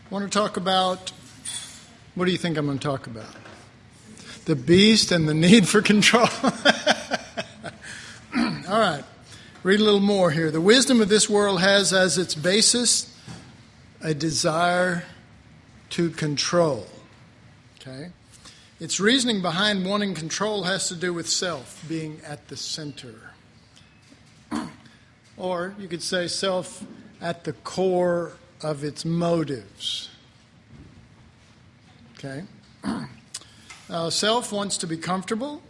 I want to talk about, what do you think I'm going to talk about? The beast and the need for control. All right, read a little more here. The wisdom of this world has as its basis a desire to control. Okay? Its reasoning behind wanting control has to do with self being at the center. Or you could say self at the core of its motives. Okay? Self wants to be comfortable,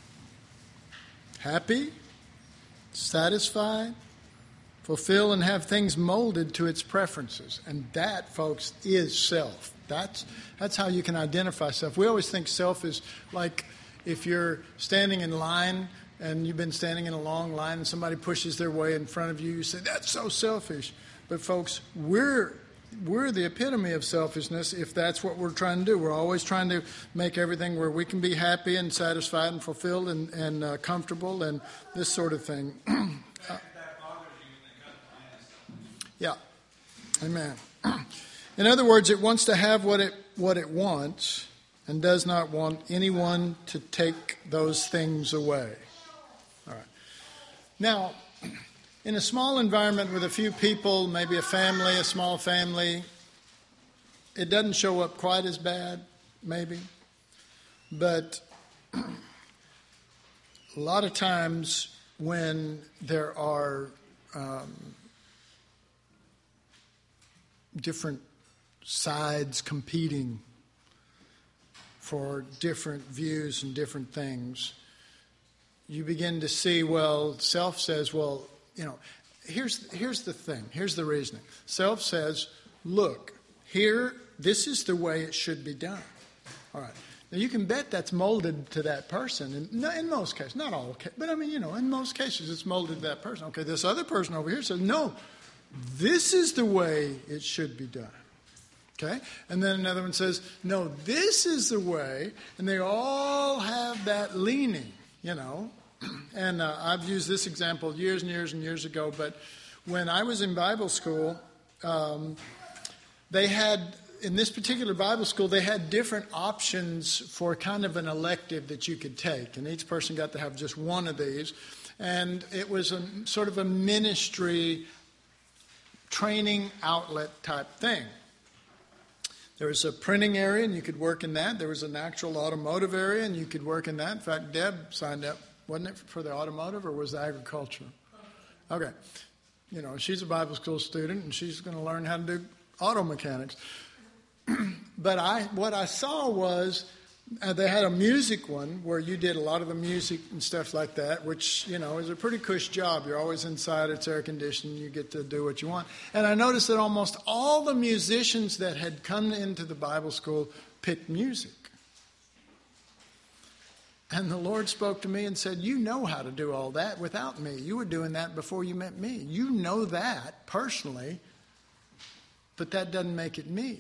happy, satisfied, fulfill, and have things molded to its preferences. And that, folks, is self. That's how you can identify self. We always think self is like if you're standing in line and you've been standing in a long line and somebody pushes their way in front of you, you say, that's so selfish. But folks, we're the epitome of selfishness if that's what we're trying to do. We're always trying to make everything where we can be happy and satisfied and fulfilled and comfortable and this sort of thing. Yeah. Amen. In other words, it wants to have what it wants and does not want anyone to take those things away. All right. Now, in a small environment with a few people, maybe a family, a small family, it doesn't show up quite as bad, maybe. But a lot of times when there are different sides competing for different views and different things, you begin to see, well, self says, well, you know, here's the thing. Here's the reasoning. Self says, look, here, this is the way it should be done. All right. Now, you can bet that's molded to that person. In most cases, not all cases, but I mean, you know, in most cases, it's molded to that person. Okay, this other person over here says, no, this is the way it should be done. Okay? And then another one says, no, this is the way. And they all have that leaning, you know. And I've used this example years and years and years ago, but when I was in Bible school, they had, in this particular Bible school, they had different options for kind of an elective that you could take. And each person got to have just one of these. And it was a sort of a ministry training outlet type thing. There was a printing area, and you could work in that. There was an actual automotive area, and you could work in that. In fact, Deb signed up. Wasn't it for the automotive or was it agriculture? Okay. You know, she's a Bible school student and she's going to learn how to do auto mechanics. But what I saw was they had a music one where you did a lot of the music and stuff like that, which, you know, is a pretty cush job. You're always inside. It's air conditioned. You get to do what you want. And I noticed that almost all the musicians that had come into the Bible school picked music. And the Lord spoke to me and said, you know how to do all that without me. You were doing that before you met me. You know that personally, but that doesn't make it me.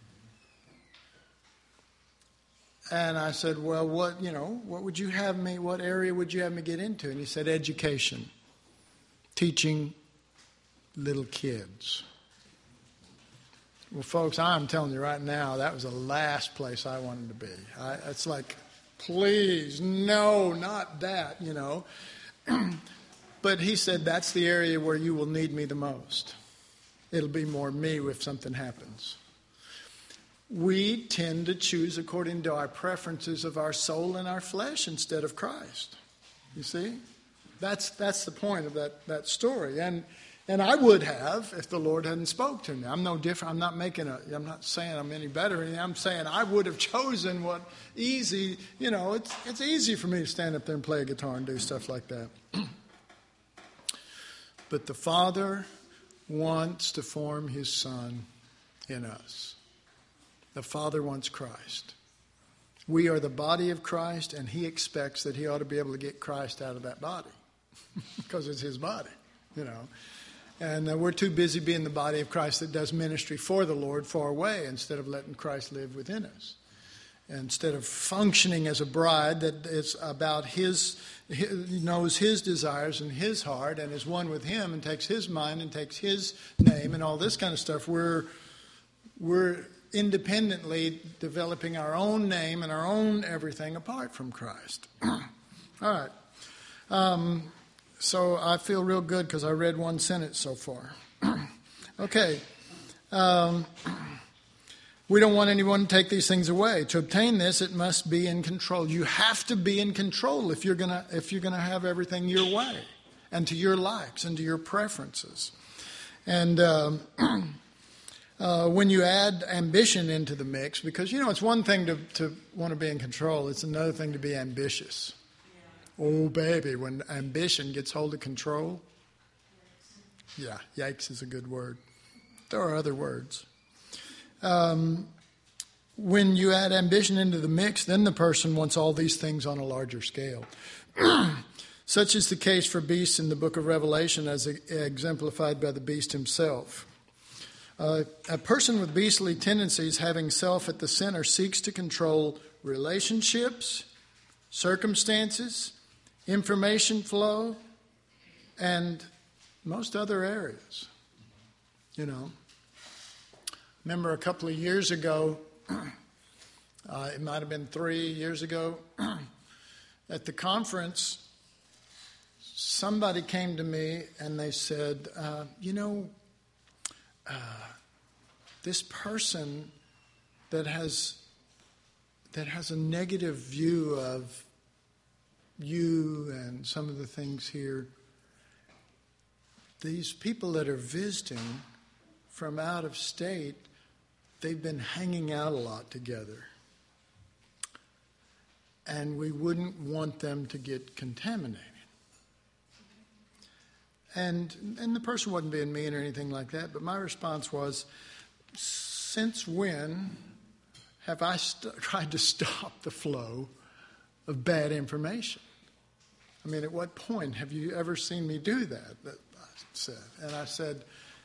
And I said, well, what would you have me, what area would you have me get into? And he said, education, teaching little kids. Well, folks, I'm telling you right now, that was the last place I wanted to be. It's like, please, no, not that, you know. But he said, that's the area where you will need me the most. It'll be more me if something happens. We tend to choose according to our preferences of our soul and our flesh instead of Christ. You see? That's the point of that story. And I would have if the Lord hadn't spoke to me. I'm no different. I'm not saying I'm any better. I'm saying I would have chosen what easy, you know, it's easy for me to stand up there and play a guitar and do stuff like that. But the Father wants to form His Son in us. The Father wants Christ. We are the body of Christ, and He expects that He ought to be able to get Christ out of that body because it's His body, you know. And we're too busy being the body of Christ that does ministry for the Lord far away instead of letting Christ live within us. Instead of functioning as a bride that is about knows His desires and His heart and is one with Him and takes His mind and takes His name and all this kind of stuff, we're we're independently developing our own name and our own everything apart from Christ. All right. So I feel real good because I read one sentence so far. Okay. We don't want anyone to take these things away. To obtain this, it must be in control. You have to be in control if you're gonna have everything your way and to your likes and to your preferences. And when you add ambition into the mix, because it's one thing to want to be in control, it's another thing to be ambitious. Yeah. Oh baby, when ambition gets hold of control, yeah, yikes is a good word. There are other words. When you add ambition into the mix, then the person wants all these things on a larger scale. Such is the case for beasts in the book of Revelation, as exemplified by the beast himself. A person with beastly tendencies, having self at the center, seeks to control relationships, circumstances, information flow, and most other areas. Remember a couple of years ago, it might have been 3 years ago, at the conference, somebody came to me and they said, this person that has a negative view of you and some of the things here, these people that are visiting from out of state, they've been hanging out a lot together. And we wouldn't want them to get contaminated. And the person wasn't being mean or anything like that, but my response was, since when have I tried to stop the flow of bad information? I mean, at what point have you ever seen me do that? I said. And I said,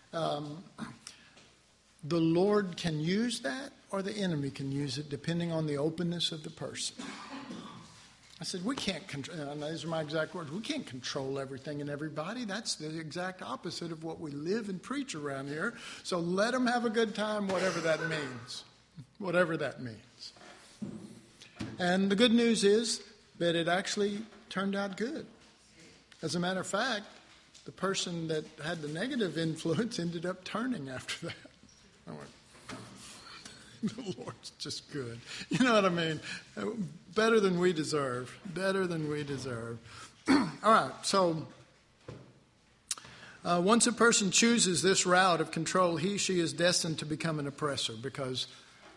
the Lord can use that, or the enemy can use it, depending on the openness of the person. I said, we can't control, and these are my exact words, we can't control everything and everybody. That's the exact opposite of what we live and preach around here. So let them have a good time, whatever that means. Whatever that means. And the good news is that it actually turned out good. As a matter of fact, the person that had the negative influence ended up turning after that. I went, the Lord's just good. You know what I mean? Better than we deserve. Better than we deserve. All right, so once a person chooses this route of control, she is destined to become an oppressor, because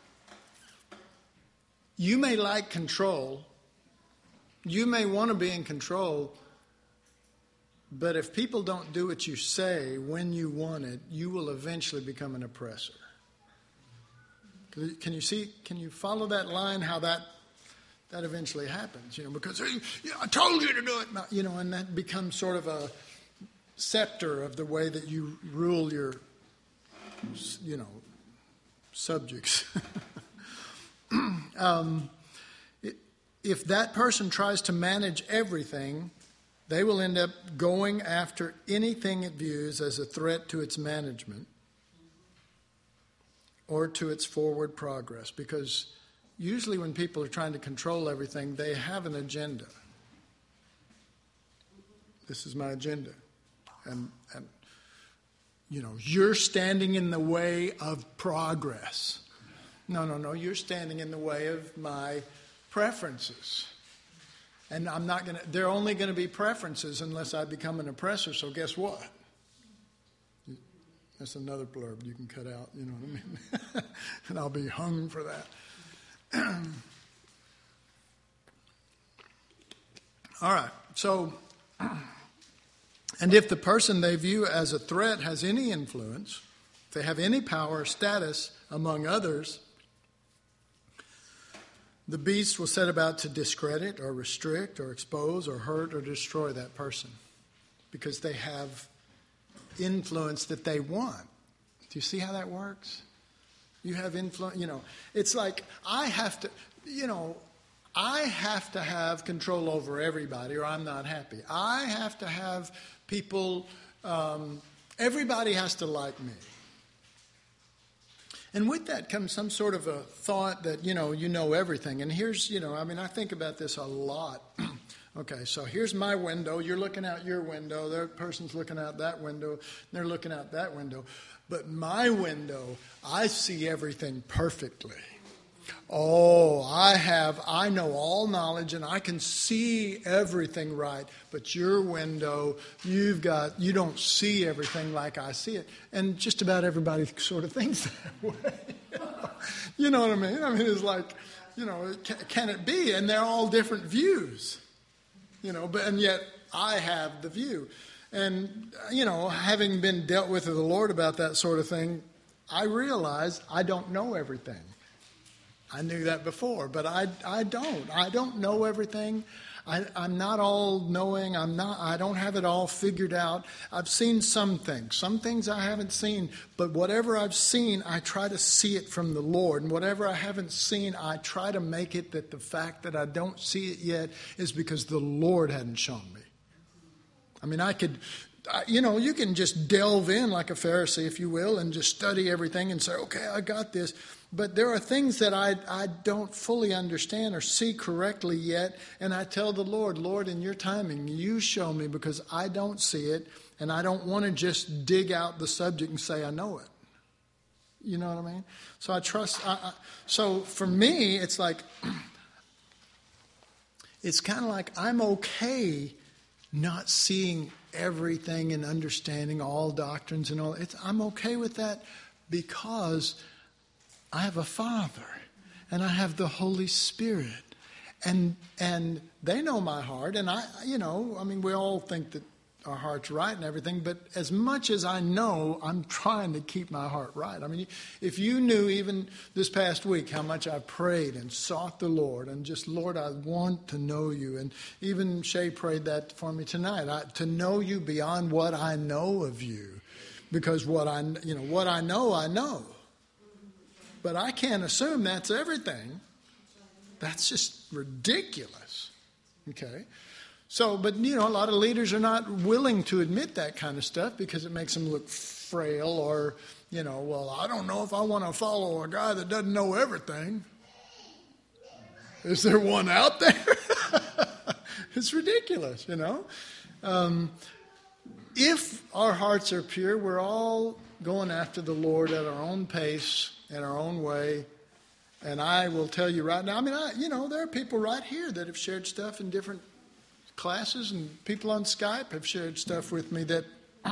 you may like control, you may want to be in control, but if people don't do what you say when you want it, you will eventually become an oppressor. Can you follow that line, how that eventually happens? Because I told you to do it. And that becomes sort of a scepter of the way that you rule your, subjects. If that person tries to manage everything, they will end up going after anything it views as a threat to its management or to its forward progress. Because usually when people are trying to control everything, they have an agenda. This is my agenda. And you're standing in the way of progress. No, you're standing in the way of my preferences. And they're only going to be preferences unless I become an oppressor, so guess what? That's another blurb you can cut out, you know what I mean? And I'll be hung for that. All right, so, and if the person they view as a threat has any influence, if they have any power or status among others, the beast will set about to discredit or restrict or expose or hurt or destroy that person because they have influence that they want. Do you see how that works? You have influence, it's like I have to have control over everybody or I'm not happy. I have to have people, everybody has to like me. And with that comes some sort of a thought that, you know everything. And here's, I think about this a lot. Okay, so here's my window. You're looking out your window. That person's looking out that window. They're looking out that window. But my window, I see everything perfectly. Oh, I know all knowledge and I can see everything right. But your window, you don't see everything like I see it. And just about everybody sort of thinks that way. You know what I mean? I mean, it's like, can it be? And they're all different views. And yet I have the view. And, having been dealt with the Lord about that sort of thing, I realize I don't know everything. I knew that before, but I don't. I don't know everything. I'm not all knowing. I don't have it all figured out. I've seen some things. Some things I haven't seen, but whatever I've seen, I try to see it from the Lord. And whatever I haven't seen, I try to make it that the fact that I don't see it yet is because the Lord hadn't shown me. I mean, you can just delve in like a Pharisee, if you will, and just study everything and say, okay, I got this. But there are things that I don't fully understand or see correctly yet. And I tell the Lord, in your timing, you show me because I don't see it. And I don't want to just dig out the subject and say I know it. You know what I mean? So I trust. So for me, it's like, it's kind of like I'm okay not seeing everything and understanding all doctrines and all. I'm okay with that because I have a Father and I have the Holy Spirit and they know my heart. And we all think that our heart's right and everything, but as much as I know, I'm trying to keep my heart right. I mean, if you knew even this past week how much I prayed and sought the Lord and just, Lord, I want to know you. And even Shay prayed that for me tonight, to know you beyond what I know of you, because what I know, I know. But I can't assume that's everything. That's just ridiculous. Okay? So, but a lot of leaders are not willing to admit that kind of stuff because it makes them look frail or, well, I don't know if I want to follow a guy that doesn't know everything. Is there one out there? It's ridiculous, If our hearts are pure, we're all going after the Lord at our own pace, in our own way. And I will tell you right now, there are people right here that have shared stuff in different classes, and people on Skype have shared stuff with me that,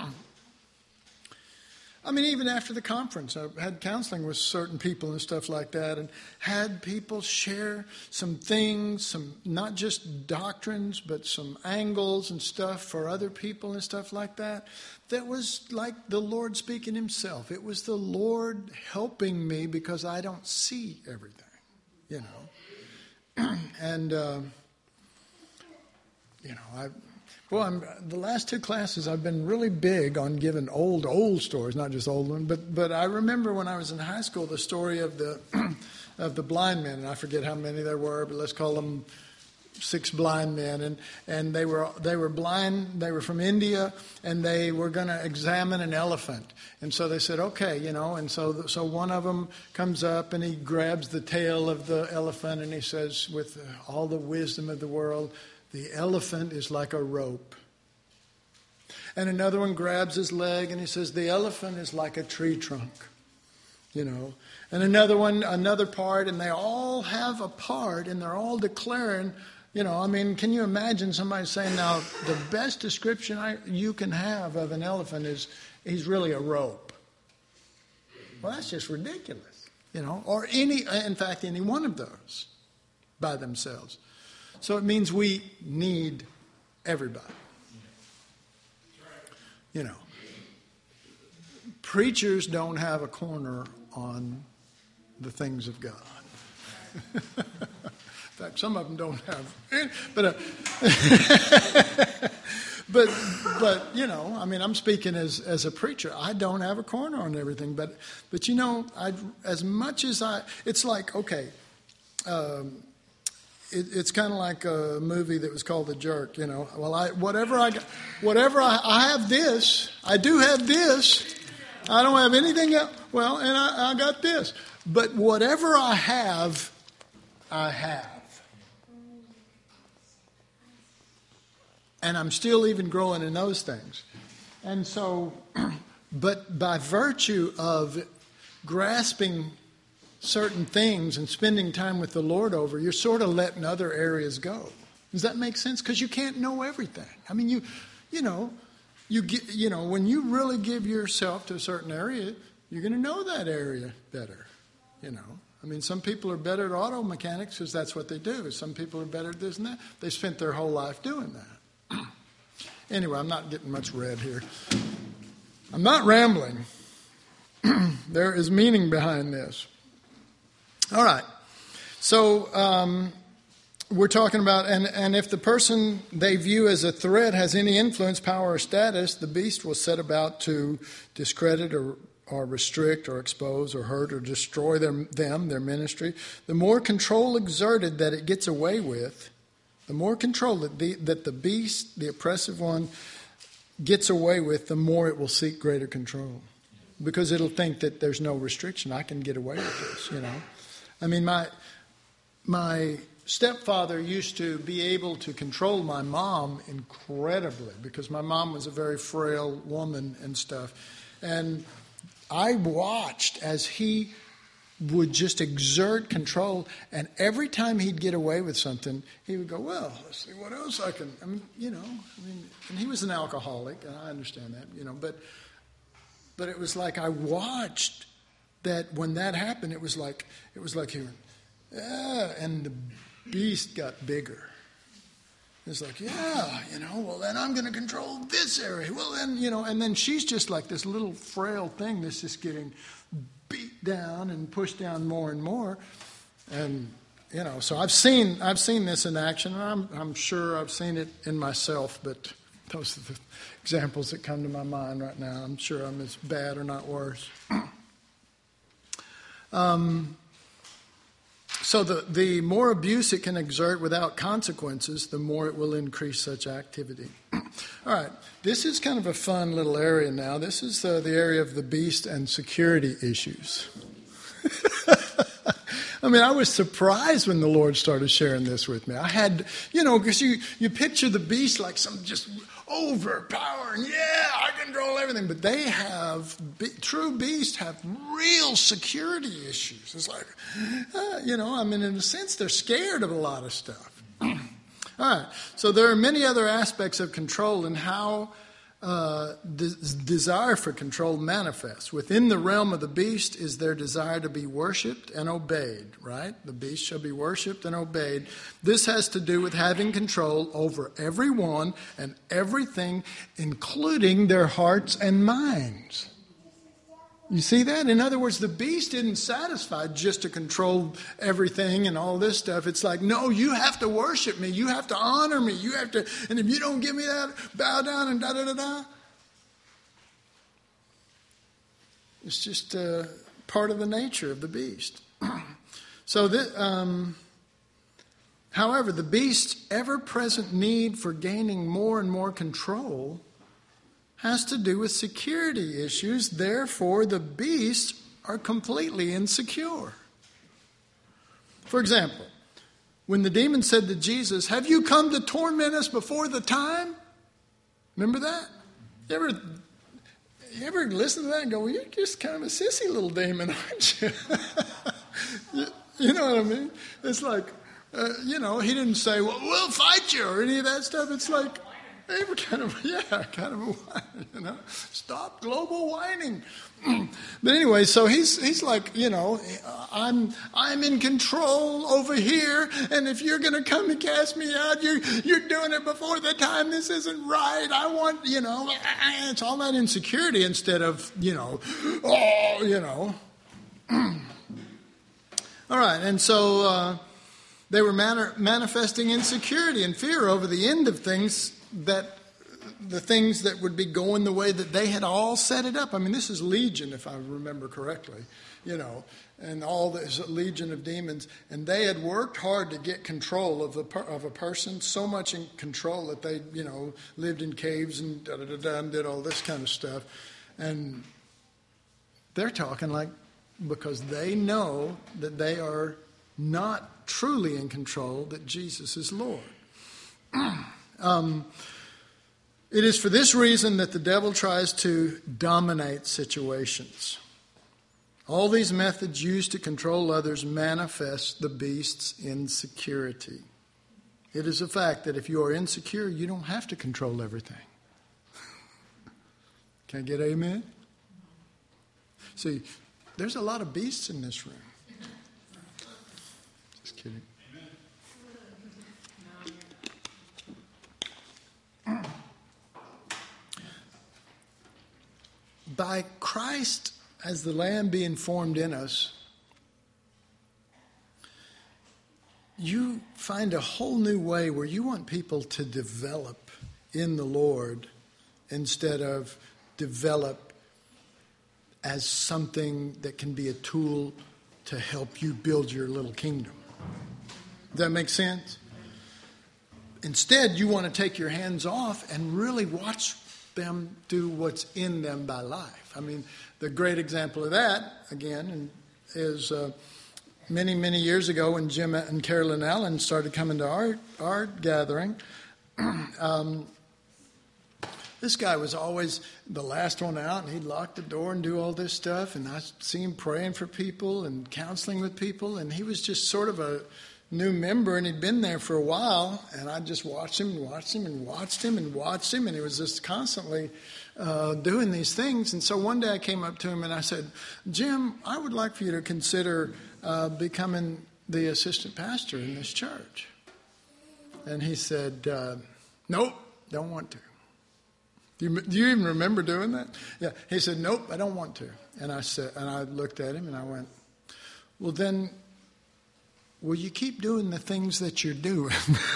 even after the conference, I had counseling with certain people and stuff like that, and had people share some things, some not just doctrines, but some angles and stuff for other people and stuff like that. That was like the Lord speaking himself. It was the Lord helping me because I don't see everything, And, the last two classes I've been really big on giving old stories, not just old ones. But I remember when I was in high school the story of the of the blind men, and I forget how many there were, but let's call them 6 blind men, and they were blind. They were from India, and they were going to examine an elephant. And so they said, okay, and so one of them comes up and he grabs the tail of the elephant and he says, with all the wisdom of the world, the elephant is like a rope. And another one grabs his leg and he says, the elephant is like a tree trunk. And another part, and they all have a part, and they're all declaring, can you imagine somebody saying, now, the best description you can have of an elephant is he's really a rope. Well, that's just ridiculous, or any one of those by themselves. So it means we need everybody. Preachers don't have a corner on the things of God. In fact, some of them don't have it. But I'm speaking as a preacher. I don't have a corner on everything. But as much as it's like, okay, it's kind of like a movie that was called The Jerk, Well, I do have this, I don't have anything else. Well, and I got this. But whatever I have, I have. And I'm still even growing in those things. And so, but by virtue of grasping certain things and spending time with the Lord over, you're sort of letting other areas go. Does that make sense? Because you can't know everything. I mean, when you really give yourself to a certain area, you're going to know that area better. I mean, some people are better at auto mechanics because that's what they do. Some people are better at this and that. They spent their whole life doing that. Anyway, I'm not getting much red here. I'm not rambling. There is meaning behind this. All right. So we're talking about, and if the person they view as a threat has any influence, power, or status, the beast will set about to discredit or restrict or expose or hurt or destroy their ministry. The more control exerted that it gets away with, the more control that the beast, the oppressive one, gets away with, the more it will seek greater control. Because it'll think that there's no restriction. I can get away with this, I mean, my stepfather used to be able to control my mom incredibly because my mom was a very frail woman and stuff. And I watched as he would just exert control, and every time he'd get away with something, he would go, well, let's see what else I can, and he was an alcoholic, and I understand that, but it was like I watched that when that happened, it was like he went, yeah, and the beast got bigger. It's like, yeah, well, then I'm going to control this area. Well, then, and then she's just like this little frail thing that's just getting beat down and pushed down more and more. And, so I've seen this in action, and I'm sure I've seen it in myself, but those are the examples that come to my mind right now. I'm sure I'm as bad or not worse. So the more abuse it can exert without consequences, the more it will increase such activity. All right, this is kind of a fun little area now. This is the area of the beast and security issues. I mean, I was surprised when the Lord started sharing this with me. I had, because you picture the beast like some just overpowering, yeah, I control everything. But they have, true beasts have real security issues. It's like, in a sense, they're scared of a lot of stuff. All right, so there are many other aspects of control and how desire for control manifests. Within the realm of the beast is their desire to be worshipped and obeyed, right? The beast shall be worshipped and obeyed. This has to do with having control over everyone and everything, including their hearts and minds. You see that? In other words, the beast isn't satisfied just to control everything and all this stuff. It's like, no, you have to worship me. You have to honor me. You have to, and if you don't give me that, bow down and da-da-da-da. It's just part of the nature of the beast. So, however, the beast's ever-present need for gaining more and more control has to do with security issues. Therefore, the beasts are completely insecure. For example, when the demon said to Jesus, have you come to torment us before the time? Remember that? You ever listen to that and go, well, you're just kind of a sissy little demon, aren't you? You know what I mean? It's like, he didn't say, well, we'll fight you or any of that stuff. It's like, they were kind of a whine, Stop global whining. But anyway, so he's like, I'm in control over here, and if you're going to come and cast me out, you're doing it before the time. This isn't right. I want, it's all that insecurity instead of, All right, and so they were manifesting insecurity and fear over the end of things, that the things that would be going the way that they had all set it up. I mean, this is legion, if I remember correctly, and all this legion of demons. And they had worked hard to get control of a person, so much in control that they, lived in caves and and did all this kind of stuff. And They're talking like, because they know that they are not truly in control, that Jesus is Lord. It is for this reason that the devil tries to dominate situations. All these methods used to control others manifest the beast's insecurity. It is a fact that if you are insecure, you don't have to control everything. Can I get amen? See, there's a lot of beasts in this room. Just kidding. By Christ as the Lamb being formed in us, you find a whole new way where you want people to develop in the Lord instead of develop as something that can be a tool to help you build your little kingdom. Does that make sense? Instead, you want to take your hands off and really watch them do what's in them by life. I mean, the great example of that, again, is many, many years ago when Jim and Carolyn Allen started coming to our gathering. This guy was always the last one out, and he'd lock the door and do all this stuff, and I'd see him praying for people and counseling with people, and he was just sort of a new member, and he'd been there for a while, and I just watched him and watched him and watched him and watched him, and he was just constantly doing these things. And so one day I came up to him and I said, Jim, I would like for you to consider becoming the assistant pastor in this church. And he said, nope, don't want to. Do you even remember doing that? Yeah. He said, nope, I don't want to. And I looked at him and I went, well then, will you keep doing the things that you're doing?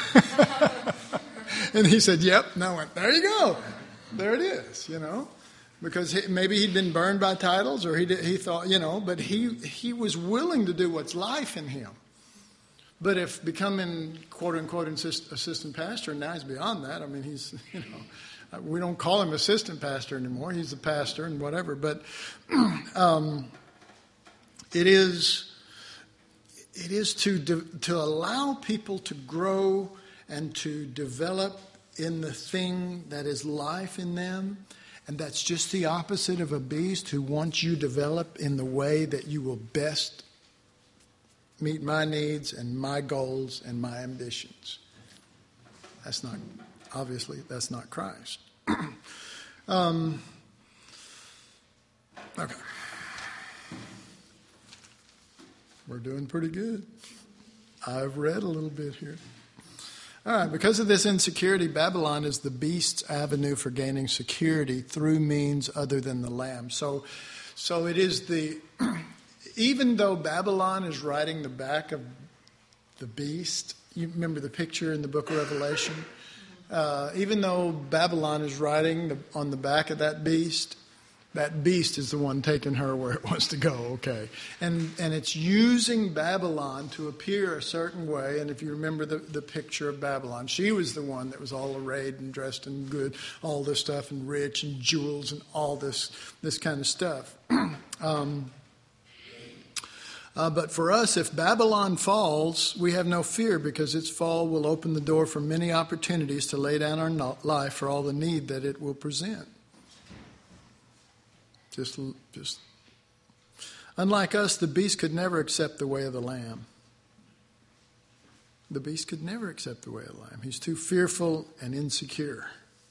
And he said, yep. And I went, there you go. There it is, Because maybe he'd been burned by titles, or he thought, but he was willing to do what's life in him. But if becoming, quote-unquote, assistant pastor, now he's beyond that. I mean, he's, we don't call him assistant pastor anymore. He's a pastor and whatever. But it is to allow people to grow and to develop in the thing that is life in them. And that's just the opposite of a beast who wants you to develop in the way that you will best meet my needs and my goals and my ambitions. That's not Christ. Okay. We're doing pretty good. I've read a little bit here. All right, because of this insecurity, Babylon is the beast's avenue for gaining security through means other than the Lamb. So it is even though Babylon is riding the back of the beast, you remember the picture in the book of Revelation? Even though Babylon is riding on the back of that beast is the one taking her where it wants to go, okay? And it's using Babylon to appear a certain way. And if you remember the picture of Babylon, she was the one that was all arrayed and dressed in good, all this stuff, and rich, and jewels, and all this kind of stuff. But for us, if Babylon falls, we have no fear, because its fall will open the door for many opportunities to lay down our life for all the need that it will present. Just unlike us, the beast could never accept the way of the Lamb. The beast could never accept the way of the Lamb. He's too fearful and insecure.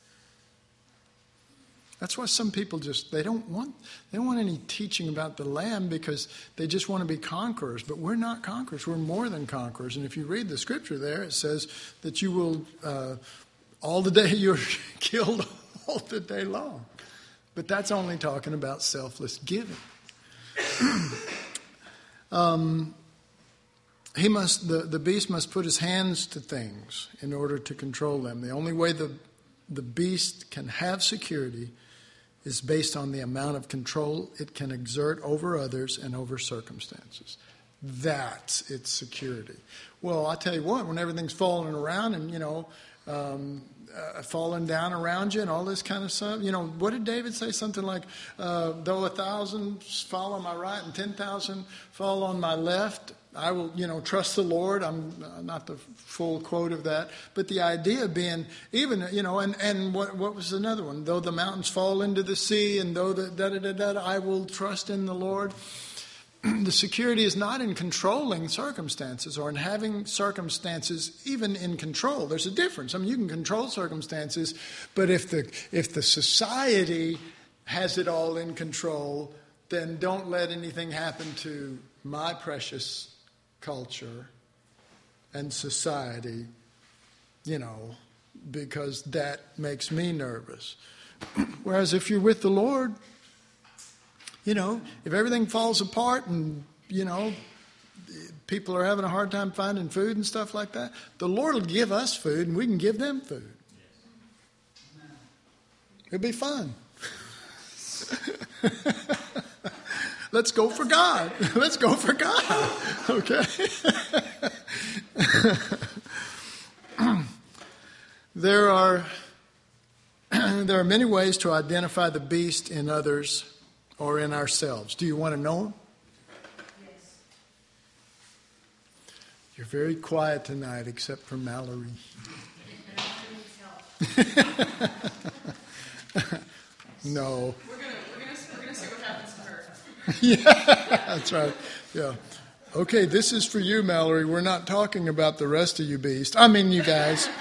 That's why some people they don't want any teaching about the Lamb, because they just want to be conquerors. But we're not conquerors. We're more than conquerors. And if you read the scripture there, it says that you will, all the day you're killed all the day long. But that's only talking about selfless giving. The beast must put his hands to things in order to control them. The only way the beast can have security is based on the amount of control it can exert over others and over circumstances. That's its security. Well, I tell you what, when everything's falling around and, falling down around you and all this kind of stuff. You know, what did David say? Something like, though 1,000 fall on my right and 10,000 fall on my left, I will, trust the Lord. I'm not the full quote of that, but the idea being even, and what was another one? Though the mountains fall into the sea and though I will trust in the Lord. The security is not in controlling circumstances or in having circumstances even in control. There's a difference. I mean, you can control circumstances, but if the society has it all in control, then don't let anything happen to my precious culture and society, because that makes me nervous. Whereas if you're with the Lord, if everything falls apart and, people are having a hard time finding food and stuff like that, the Lord will give us food and we can give them food. It'll be fun. Let's go for God. Let's go for God. Okay? There are many ways to identify the beast in others or in ourselves. Do you want to know them? Yes. You're very quiet tonight, except for Mallory. No. We're gonna see what happens to her. Yeah, that's right. Yeah. Okay, this is for you, Mallory. We're not talking about the rest of you beast. I mean, you guys.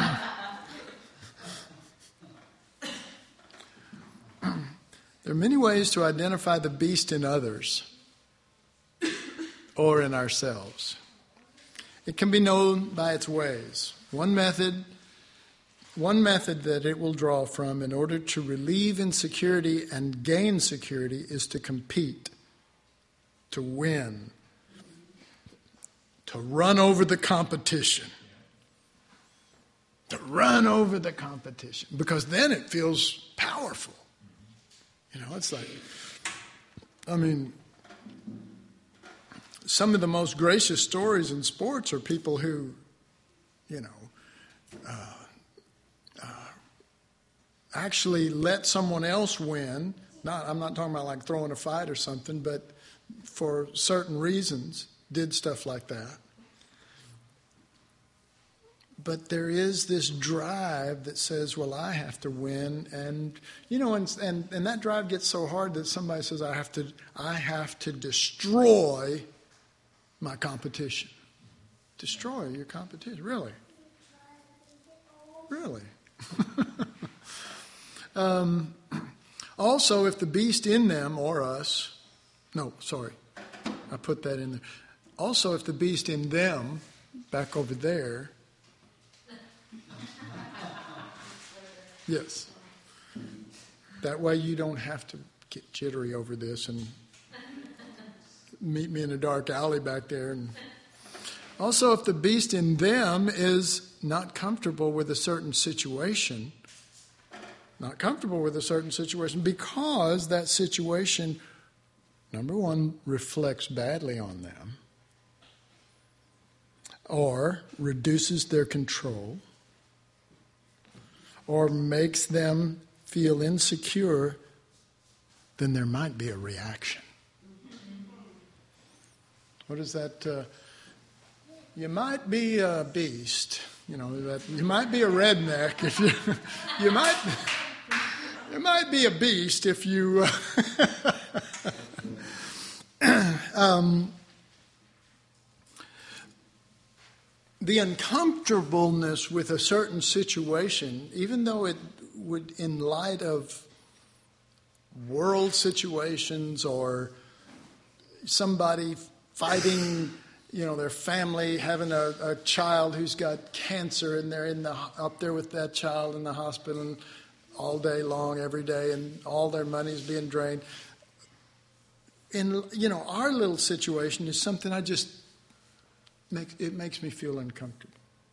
There are many ways to identify the beast in others or in ourselves. It can be known by its ways. One method that it will draw from in order to relieve insecurity and gain security is to compete, to win, to run over the competition. To run over the competition. Because then it feels powerful. It's like, some of the most gracious stories in sports are people who, actually let someone else win. I'm not talking about like throwing a fight or something, but for certain reasons did stuff like that. But there is this drive that says, well, I have to win. And, and that drive gets so hard that somebody says, I have to destroy my competition. Destroy your competition. Really? Really? Also, if the beast in them or us, I put that in there. Also, if the beast in them, back over there, yes. That way you don't have to get jittery over this and meet me in a dark alley back there. And also, if the beast in them is not comfortable with a certain situation, because that situation, number one, reflects badly on them or reduces their control, or makes them feel insecure, then there might be a reaction. What is that? You might be a beast. You might be a redneck if you might. It might be a beast if you. The uncomfortableness with a certain situation, even though it would, in light of world situations or somebody fighting, their family, having a child who's got cancer and they're up there with that child in the hospital all day long, every day, and all their money's being drained. Our little situation is something it makes me feel uncomfortable.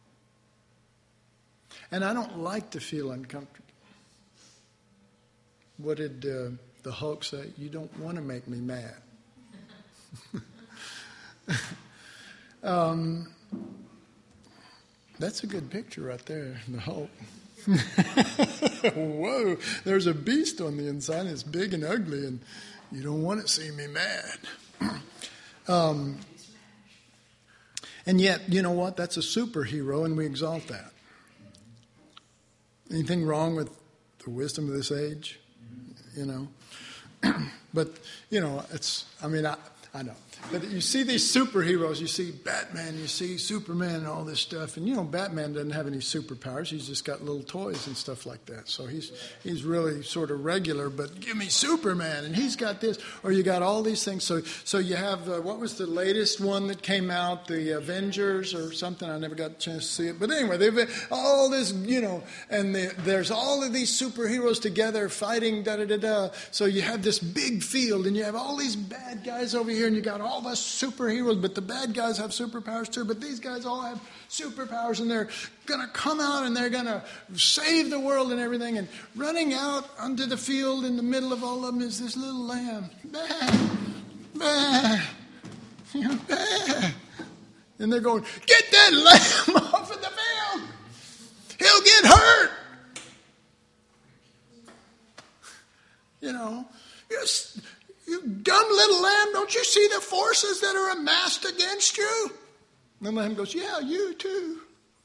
And I don't like to feel uncomfortable. What did the Hulk say? You don't want to make me mad. That's a good picture right there, the Hulk. Whoa, there's a beast on the inside. It's big and ugly, and you don't want to see me mad. And yet, you know what? That's a superhero, and we exalt that. Anything wrong with the wisdom of this age? You know? But, you know, I know. But you see these superheroes, you see Batman, you see Superman and all this stuff. And, you know, Batman doesn't have any superpowers. He's just got little toys and stuff like that. So he's really sort of regular, but give me Superman, and he's got this. Or you got all these things. So you have, what was the latest one that came out? The Avengers or something. I never got a chance to see it. But anyway, they've all this, you know, and there's all of these superheroes together fighting, da-da-da-da. So you have this big field, and you have all these bad guys over here, and you got all the superheroes, but the bad guys have superpowers too, but these guys all have superpowers, and they're going to come out and they're going to save the world and everything. And running out onto the field in the middle of all of them is this little lamb. Bah, bah, bah. And they're going, get that lamb off of the field. He'll get hurt. You know, you dumb little lamb, don't you see the forces that are amassed against you? And the lamb goes, yeah, you too.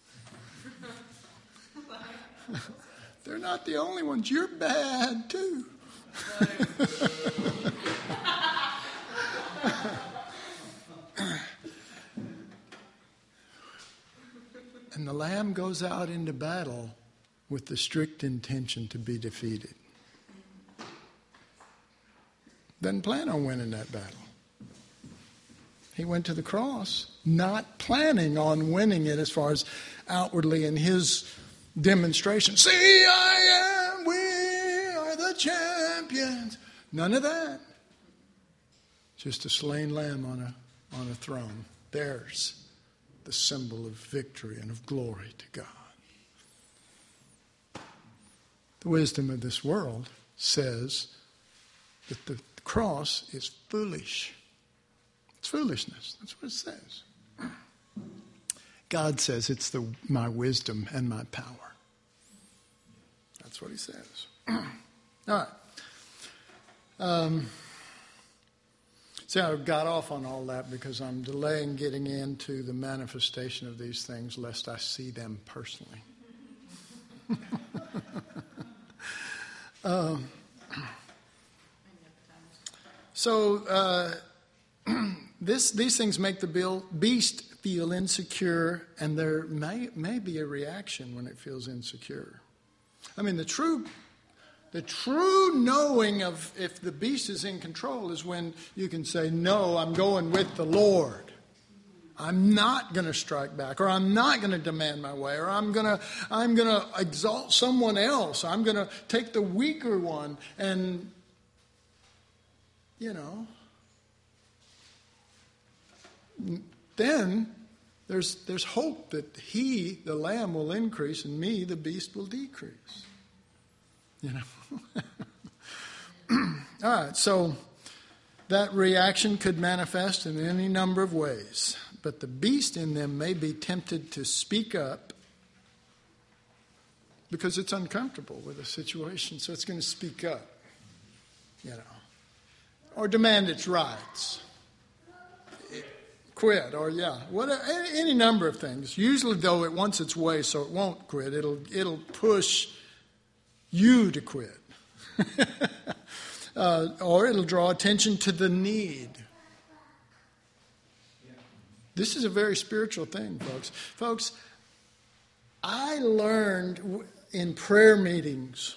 They're not the only ones. You're bad too. And the lamb goes out into battle with the strict intention to be defeated. Doesn't plan on winning that battle. He went to the cross not planning on winning it as far as outwardly in his demonstration. See, we are the champions. None of that. Just a slain lamb on a throne. There's the symbol of victory and of glory to God. The wisdom of this world says that the cross is foolish. It's foolishness. That's what it says. God says it's my wisdom and my power. That's what he says. All right. See, I got off on all that because I'm delaying getting into the manifestation of these things lest I see them personally. So these things make the beast feel insecure, and there may be a reaction when it feels insecure. I mean, the true knowing of if the beast is in control is when you can say, no, I'm going with the Lord. I'm not going to strike back, or I'm not going to demand my way, or I'm going to exalt someone else. I'm going to take the weaker one, and then there's hope that he, the lamb, will increase, and me, the beast, will decrease. All right, so that reaction could manifest in any number of ways, but the beast in them may be tempted to speak up because it's uncomfortable with the situation, so it's going to speak up, or demand its rights, quit, or whatever, any number of things. Usually, though, it wants its way, so it won't quit. It'll push you to quit. Or it'll draw attention to the need. This is a very spiritual thing, folks. Folks, I learned in prayer meetings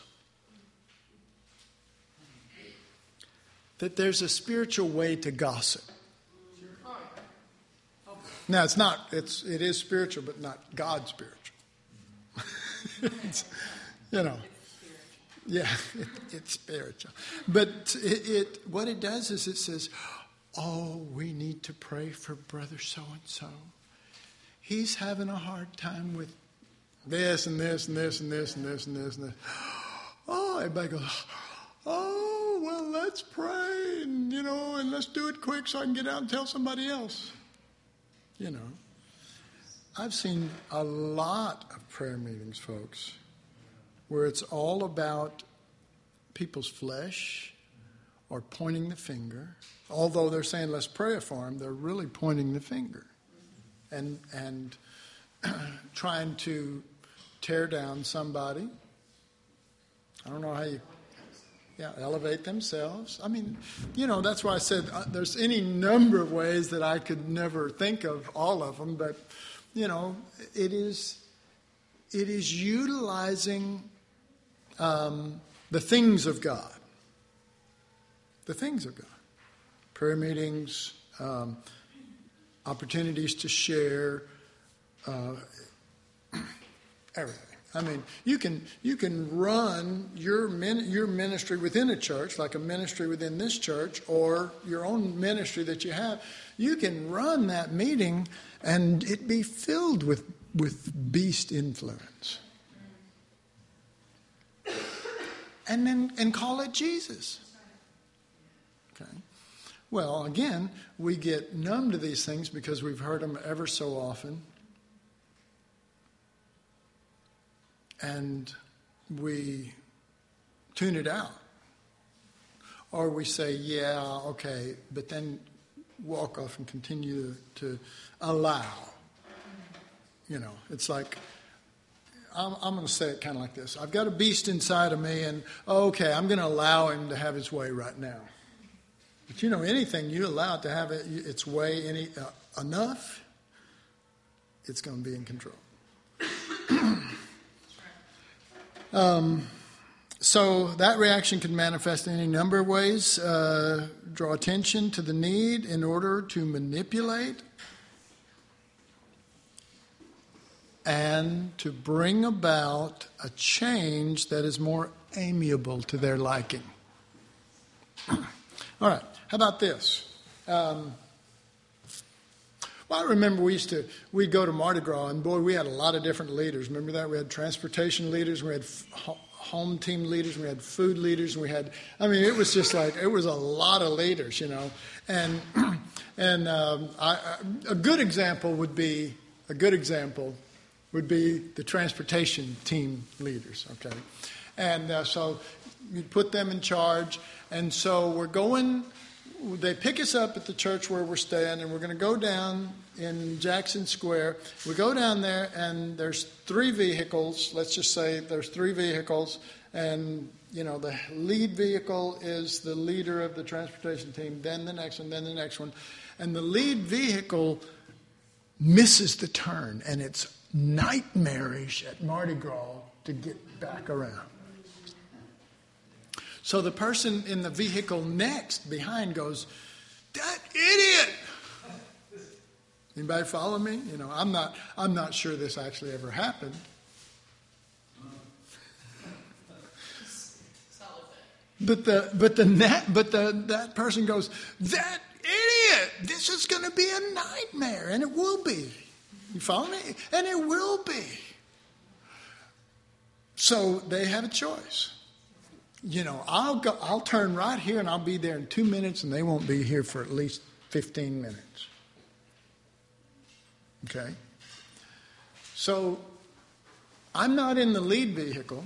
that there's a spiritual way to gossip. Now, it is spiritual, but not God spiritual. Yeah, it's spiritual. But what it does is it says, oh, we need to pray for brother so-and-so. He's having a hard time with this and this and this and this and this and this and this. Oh, everybody goes, oh, well, let's pray and let's do it quick so I can get out and tell somebody else. I've seen a lot of prayer meetings, folks, where it's all about people's flesh or pointing the finger. Although they're saying let's pray for them, they're really pointing the finger and trying to tear down somebody. I don't know how you... Yeah, elevate themselves. I mean, that's why I said there's any number of ways that I could never think of all of them, but, it is utilizing the things of God. The things of God. Prayer meetings, opportunities to share, everything. I mean, you can run your ministry within a church, like a ministry within this church, or your own ministry that you have. You can run that meeting and it be filled with beast influence, and call it Jesus. Okay. Well, again, we get numb to these things because we've heard them ever so often. And we tune it out. Or we say, yeah, okay, but then walk off and continue to allow. It's like, I'm going to say it kind of like this. I've got a beast inside of me, and okay, I'm going to allow him to have his way right now. But anything you allow it to have its way enough, it's going to be in control. So that reaction can manifest in any number of ways. Draw attention to the need in order to manipulate and to bring about a change that is more amiable to their liking. All right, how about this? Well, I remember we'd go to Mardi Gras, and boy, we had a lot of different leaders. Remember that? We had transportation leaders, we had home team leaders, we had food leaders, it was just like, it was a lot of leaders, And a good example would be the transportation team leaders, okay? And so you'd put them in charge, and so they pick us up at the church where we're staying, and we're going to go down in Jackson Square. We go down there, and there's 3 vehicles. Let's just say there's 3 vehicles, and, the lead vehicle is the leader of the transportation team, then the next one, then the next one. And the lead vehicle misses the turn, and it's nightmarish at Mardi Gras to get back around. So the person in the vehicle next behind goes, "That idiot!" Anybody follow me? I'm not sure this actually ever happened. But that person goes, "That idiot! This is going to be a nightmare," and it will be. You follow me? And it will be. So they have a choice. I'll turn right here and I'll be there in 2 minutes, and they won't be here for at least 15 minutes. Okay? So I'm not in the lead vehicle.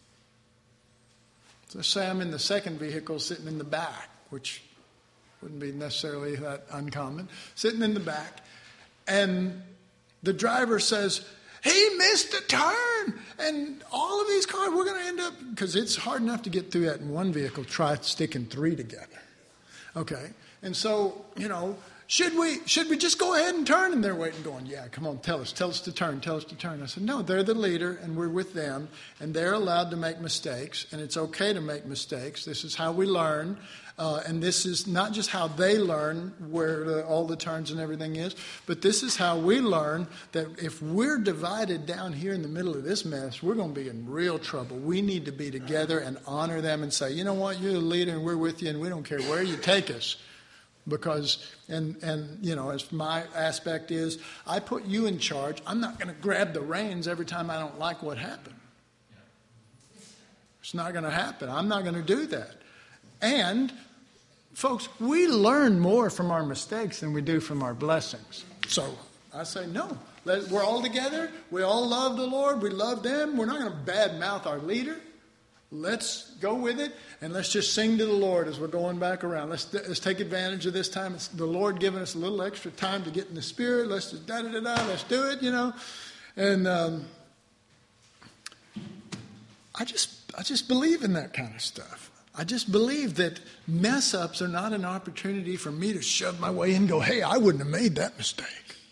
So let's say I'm in the second vehicle sitting in the back, which wouldn't be necessarily that uncommon. Sitting in the back, and the driver says, "He missed a turn," and all of these cars, we're going to end up, because it's hard enough to get through that in one vehicle, try sticking 3 together. Okay, and so, should we just go ahead and turn? And they're waiting, going, "Yeah, come on, tell us to turn. I said, "No, they're the leader, and we're with them, and they're allowed to make mistakes, and it's okay to make mistakes. This is how we learn. And this is not just how they learn where all the turns and everything is, but this is how we learn that if we're divided down here in the middle of this mess, we're going to be in real trouble. We need to be together and honor them and say, you know what, you're the leader and we're with you and we don't care where you take us. Because, and as my aspect is, I put you in charge. I'm not going to grab the reins every time I don't like what happened. It's not going to happen. I'm not going to do that. And, folks, we learn more from our mistakes than we do from our blessings. So I say, no. We're all together. We all love the Lord. We love them. We're not going to badmouth our leader. Let's go with it, and let's just sing to the Lord as we're going back around. Let's take advantage of this time. It's the Lord giving us a little extra time to get in the Spirit. Let's just da-da-da-da. Let's do it, And I just believe in that kind of stuff. I just believe that mess-ups are not an opportunity for me to shove my way in and go, hey, I wouldn't have made that mistake.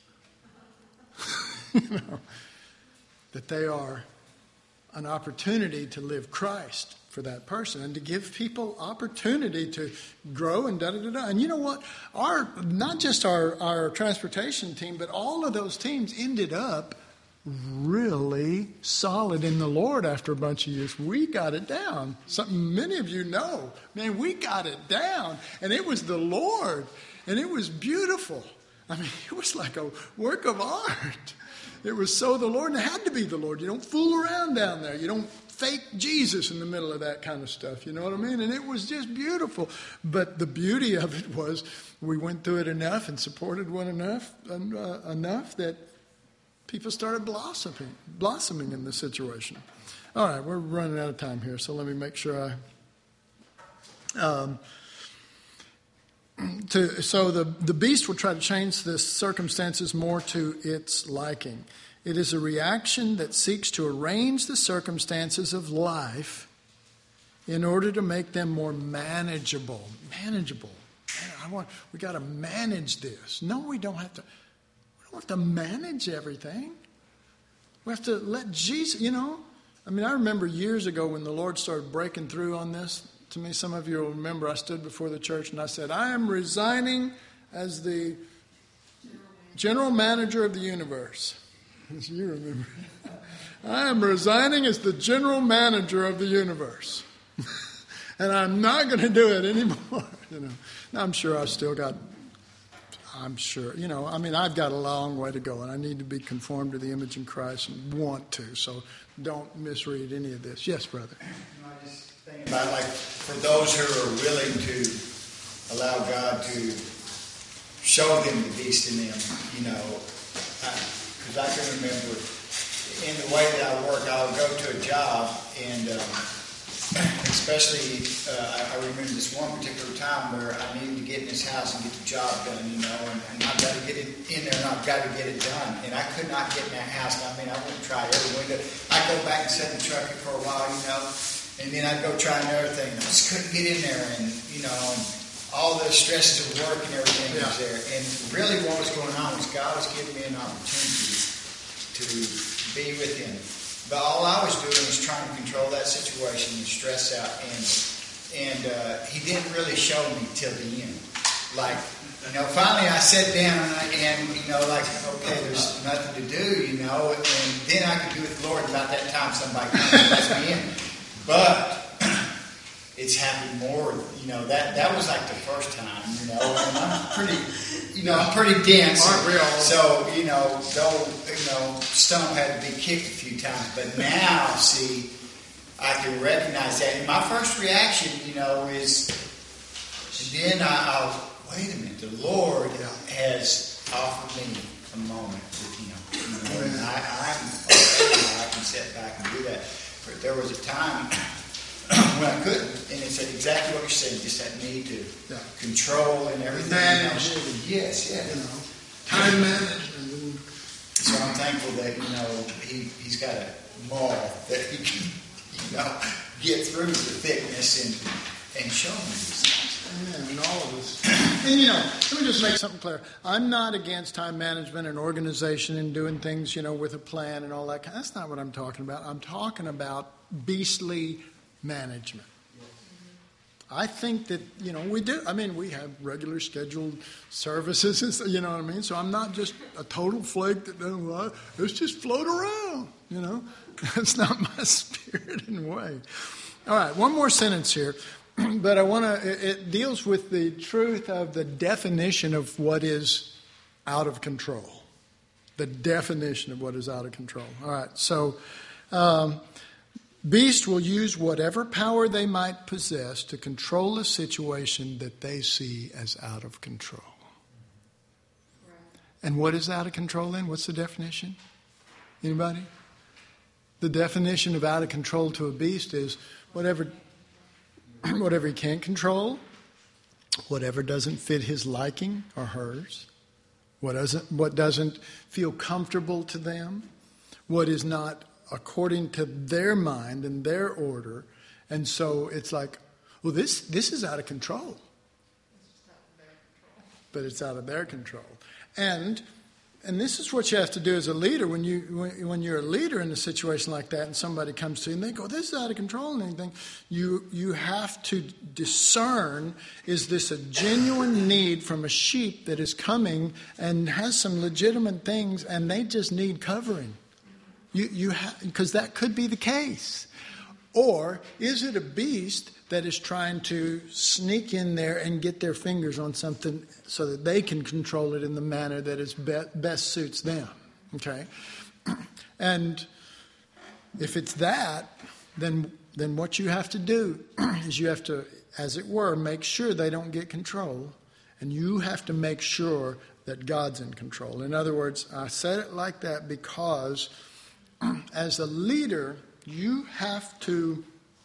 That they are an opportunity to live Christ for that person and to give people opportunity to grow and da-da-da-da. And you know what? Not just our transportation team, but all of those teams ended up really solid in the Lord after a bunch of years. We got it down. Something many of you know. Man, we got it down. And it was the Lord. And it was beautiful. I mean, it was like a work of art. It was so the Lord, and it had to be the Lord. You don't fool around down there. You don't fake Jesus in the middle of that kind of stuff. You know what I mean? And it was just beautiful. But the beauty of it was we went through it enough and supported one enough that people started blossoming in the situation. All right, we're running out of time here, so let me make sure So the beast will try to change the circumstances more to its liking. It is a reaction that seeks to arrange the circumstances of life in order to make them more manageable. Manageable. Man, we got to manage this. No, we don't have to. We don't have to manage everything. We have to let Jesus, I mean, I remember years ago when the Lord started breaking through on this. To me, some of you will remember I stood before the church and I said, I am resigning as the general manager of the universe. As you remember. I am resigning as the general manager of the universe. And I'm not going to do it anymore. Now, I'm sure I've got a long way to go, and I need to be conformed to the image in Christ and want to. So don't misread any of this. Yes, brother. I just think about, like, for those who are willing to allow God to show them the beast in them, because I can remember in the way that I work, I'll go to a job, and especially, I remember this one particular time where I needed to get in this house and get the job done, and I've got to get it in there, and I've got to get it done. And I could not get in that house. I mean, I wouldn't try every window. I'd go back and sit in the truck for a while, and then I'd go try another thing. I just couldn't get in there, and, and all the stresses of work and everything was there. And really what was going on was God was giving me an opportunity to be with Him. But all I was doing was trying to control that situation and stress out. And He didn't really show me till the end. Like, finally I sat down and okay, there's nothing to do, and then I could be with the Lord. About that time, somebody comes and lets me in. But it's happened more, that was like the first time, and I'm pretty dense. Aren't we all? So, Stump had to be kicked a few times. But now, see, I can recognize that. And my first reaction, is, and then I'll wait a minute, the Lord has offered me a moment with Him. And I can sit back and do that. But there was a time when I couldn't, and it's exactly what you're saying, just that need to control and everything. Manage. Yes. Time management. So I'm thankful that, he's got a maul that he can, get through the thickness and show me these things. Amen. And all of us. And, let me just make something clear. I'm not against time management and organization and doing things, with a plan and all that. That's not what I'm talking about. I'm talking about beastly management. I think that, we do. I mean, we have regular scheduled services, you know what I mean? So I'm not just a total flake that, let's just float around, That's not my spirit and way. All right, one more sentence here. But it deals with the truth of the definition of what is out of control. The definition of what is out of control. All right, so beasts will use whatever power they might possess to control a situation that they see as out of control. And what is out of control then? What's the definition? Anybody? The definition of out of control to a beast is whatever he can't control, whatever doesn't fit his liking or hers, what doesn't feel comfortable to them, what is not according to their mind and their order. And so it's like, well, this is out of control. But it's out of their control. And this is what you have to do as a leader. When you're a leader in a situation like that and somebody comes to you and they go, this is out of control and anything, you have to discern, is this a genuine need from a sheep that is coming and has some legitimate things and they just need covering? Because that could be the case. Or is it a beast that is trying to sneak in there and get their fingers on something so that they can control it in the manner that is best suits them? Okay? And if it's that, then what you have to do is you have to, as it were, make sure they don't get control. And you have to make sure that God's in control. In other words, I said it like that because as a leader, you have to,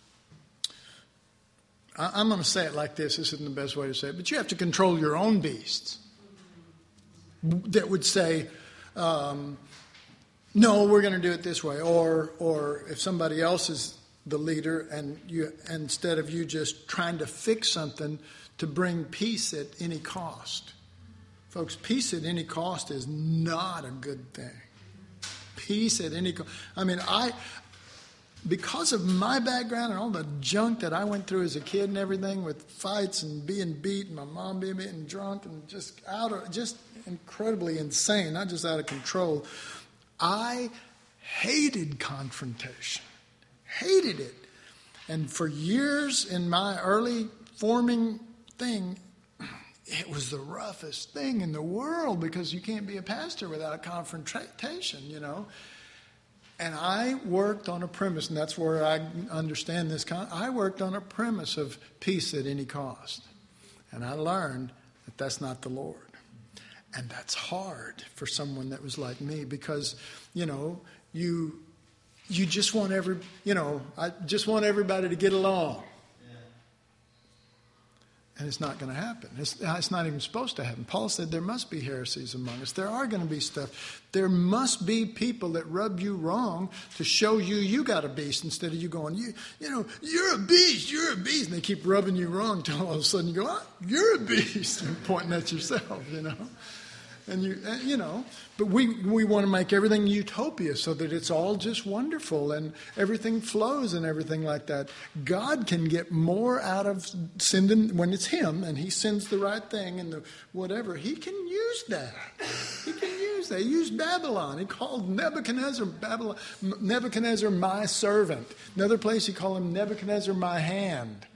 I'm going to say it like this isn't the best way to say it, but you have to control your own beasts that would say, no, we're going to do it this way. Or if somebody else is the leader and instead of you just trying to fix something to bring peace at any cost. Folks, peace at any cost is not a good thing. Peace at any cost. I mean, because of my background and all the junk that I went through as a kid and everything with fights and being beat and my mom being beaten drunk and just incredibly insane, not just out of control, I hated confrontation. Hated it. And for years in my early forming thing, it was the roughest thing in the world because you can't be a pastor without confrontation, you know. And I worked on a premise, and that's where I understand this. I worked on a premise of peace at any cost. And I learned that that's not the Lord. And that's hard for someone that was like me because, you know, you just want I just want everybody to get along. And it's not going to happen. It's not even supposed to happen. Paul said there must be heresies among us. There are going to be stuff. There must be people that rub you wrong to show you got a beast instead of you going, you're a beast, you're a beast. And they keep rubbing you wrong until all of a sudden you go, you're a beast, and pointing at yourself, you know. And but we want to make everything utopia so that it's all just wonderful and everything flows and everything like that. God can get more out of sending when it's Him and He sends the right thing and the whatever. He can use that. He can use that. He used Babylon. He called Nebuchadnezzar my servant. Another place He called him Nebuchadnezzar my hand.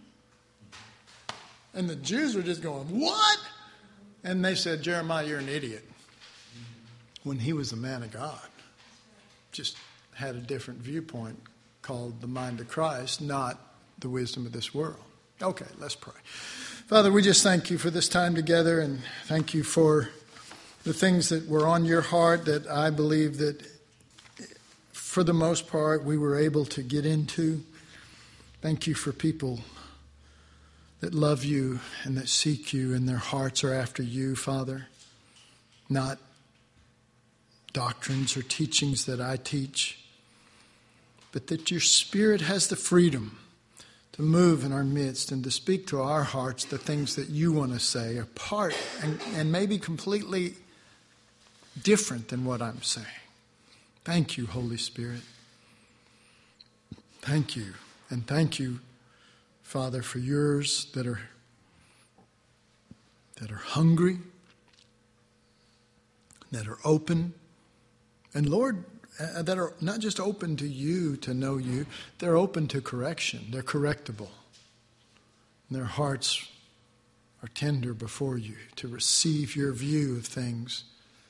And the Jews were just going, what? And they said, Jeremiah, you're an idiot. When he was a man of God. Just had a different viewpoint called the mind of Christ, not the wisdom of this world. Okay, let's pray. Father, we just thank you for this time together and thank you for the things that were on your heart that I believe that for the most part we were able to get into. Thank you for people that love you and that seek you and their hearts are after you, Father. Not doctrines or teachings that I teach, but that your Spirit has the freedom to move in our midst and to speak to our hearts the things that you want to say, apart and maybe completely different than what I'm saying. Thank you, Holy Spirit. Thank you. And thank you, Father, for yours that are hungry, that are open, and Lord, that are not just open to you, to know you, they're open to correction. They're correctable. And their hearts are tender before you to receive your view of things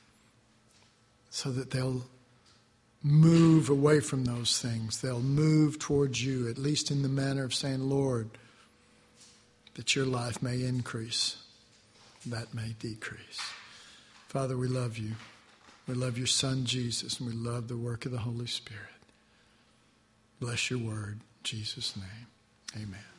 so that they'll move away from those things. They'll move towards you, at least in the manner of saying, Lord, that your life may increase, that may decrease. Father, we love you. We love your Son, Jesus, and we love the work of the Holy Spirit. Bless your word. In Jesus' name, amen.